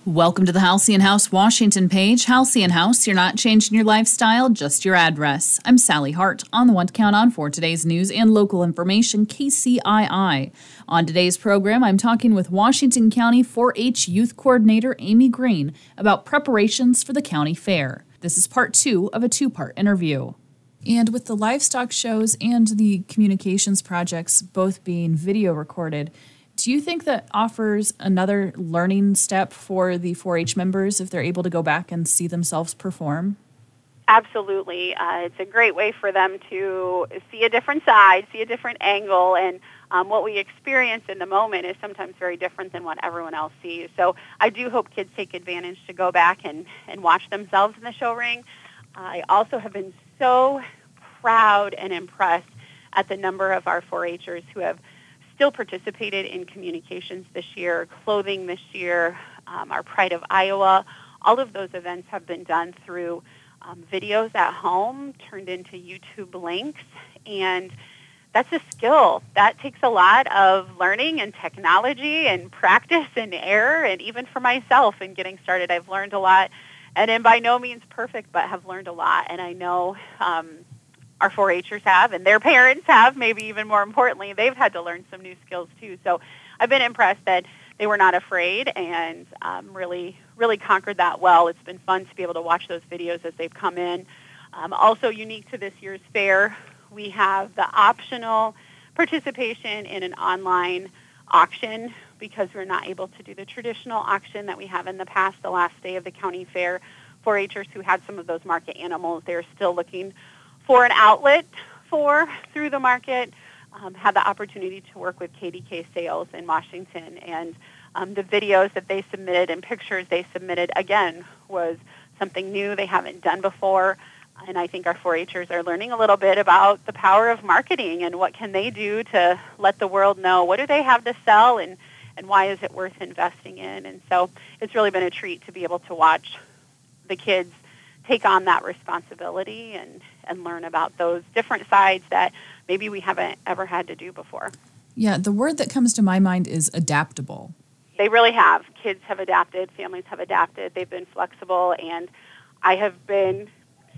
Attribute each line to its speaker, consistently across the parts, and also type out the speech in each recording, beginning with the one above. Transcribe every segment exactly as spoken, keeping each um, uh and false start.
Speaker 1: Welcome to the Halcyon House Washington page. Halcyon House, you're not changing your lifestyle, just your address. I'm Sally Hart on the one to count on for today's news and local information, K C I I. On today's program, I'm talking with Washington County four H Youth Coordinator Amy Green about preparations for the county fair. This is part two of a two-part interview. And with the livestock shows and the communications projects both being video recorded, do you think that offers another learning step for the four H members if they're able to go back and see themselves perform?
Speaker 2: Absolutely. Uh, it's a great way for them to see a different side, see a different angle, and um, what we experience in the moment is sometimes very different than what everyone else sees. So I do hope kids take advantage to go back and, and watch themselves in the show ring. I also have been so proud and impressed at the number of our four H'ers who have still participated in communications this year, clothing this year, um, our Pride of Iowa. All of those events have been done through um, videos at home, turned into YouTube links, and that's a skill. That takes a lot of learning and technology and practice and error, and even for myself in getting started, I've learned a lot, and am by no means perfect, but have learned a lot, and I know um, our four H'ers have, and their parents have, maybe even more importantly, they've had to learn some new skills too. So I've been impressed that they were not afraid and um, really, really conquered that well. It's been fun to be able to watch those videos as they've come in. Um, also unique to this year's fair, we have the optional participation in an online auction because we're not able to do the traditional auction that we have in the past, the last day of the county fair. four H'ers who had some of those market animals, they're still looking for an outlet for through the market, um, had the opportunity to work with K D K Sales in Washington, and um, the videos that they submitted and pictures they submitted, again, was something new they haven't done before, and I think our four H'ers are learning a little bit about the power of marketing and what can they do to let the world know what do they have to sell and, and why is it worth investing in, and so it's really been a treat to be able to watch the kids take on that responsibility and, and learn about those different sides that maybe we haven't ever had to do before.
Speaker 1: Yeah, the word that comes to my mind is adaptable.
Speaker 2: They really have. Kids have adapted. Families have adapted. They've been flexible, and I have been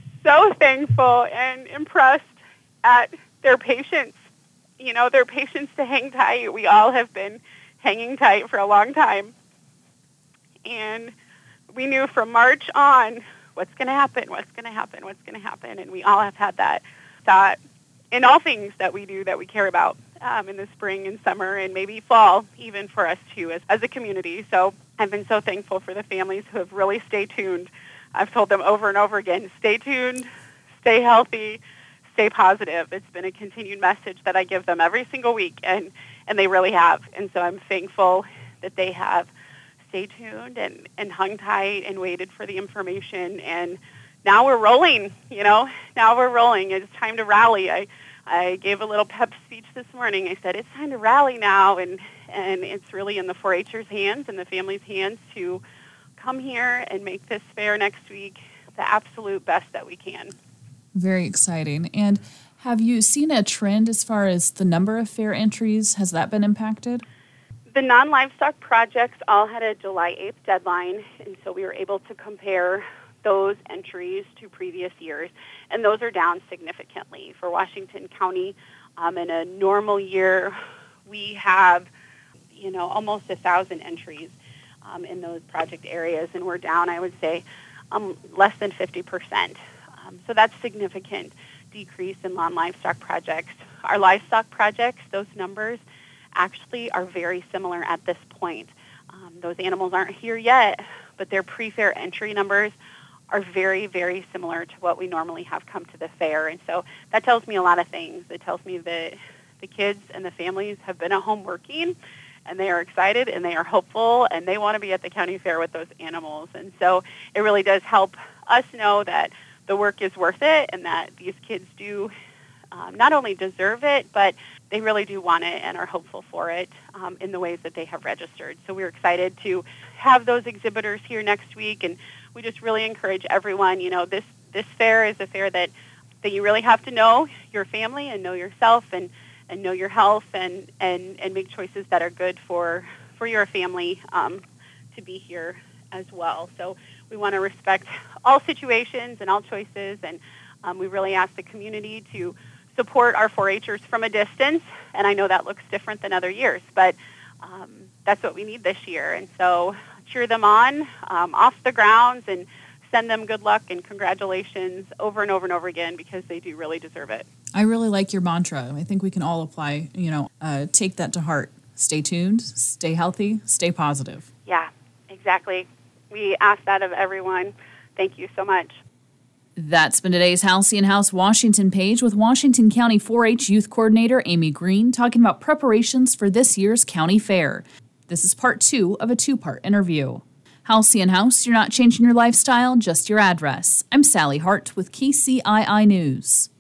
Speaker 2: so thankful and impressed at their patience. You know, their patience to hang tight. We all have been hanging tight for a long time, and we knew from March on what's going to happen, what's going to happen, what's going to happen. And we all have had that thought in all things that we do that we care about um, in the spring and summer and maybe fall, even for us too as, as a community. So I've been so thankful for the families who have really stayed tuned. I've told them over and over again, stay tuned, stay healthy, stay positive. It's been a continued message that I give them every single week, and, and they really have. And so I'm thankful that they have stayed tuned and, and hung tight and waited for the information, and now we're rolling, you know, now we're rolling. It's time to rally. I, I gave a little pep speech this morning. I said, it's time to rally now, and, and it's really in the four H'ers' hands and the family's hands to come here and make this fair next week the absolute best that we can.
Speaker 1: Very exciting. And have you seen a trend as far as the number of fair entries? Has that been impacted?
Speaker 2: The non-livestock projects all had a July eighth deadline, and so we were able to compare those entries to previous years, and those are down significantly. For Washington County, um, in a normal year, we have, you know, almost a thousand entries um, in those project areas, and we're down, I would say, um, less than fifty percent. Um, so that's significant decrease in non-livestock projects. Our livestock projects, those numbers actually are very similar at this point. Um, those animals aren't here yet, but their pre-fair entry numbers are very, very similar to what we normally have come to the fair. And so that tells me a lot of things. It tells me that the kids and the families have been at home working, and they are excited, and they are hopeful, and they want to be at the county fair with those animals. And so it really does help us know that the work is worth it and that these kids do um, not only deserve it, but they really do want it and are hopeful for it um, in the ways that they have registered. So we're excited to have those exhibitors here next week, and we just really encourage everyone, you know, this, this fair is a fair that, that you really have to know your family and know yourself and, and know your health and, and, and make choices that are good for, for your family um, to be here as well. So we want to respect all situations and all choices, and um, we really ask the community to support our four H'ers from a distance, and I know that looks different than other years, but um, that's what we need this year. And so cheer them on um, off the grounds and send them good luck and congratulations over and over and over again, because they do really deserve it.
Speaker 1: I really like your mantra. I think we can all apply, you know, uh, take that to heart. Stay tuned, stay healthy, stay positive.
Speaker 2: Yeah, exactly. We ask that of everyone. Thank you so much.
Speaker 1: That's been today's Halcyon House Washington page with Washington County four H Youth Coordinator Amy Green talking about preparations for this year's county fair. This is part two of a two-part interview. Halcyon House, you're not changing your lifestyle, just your address. I'm Sally Hart with K C I I News.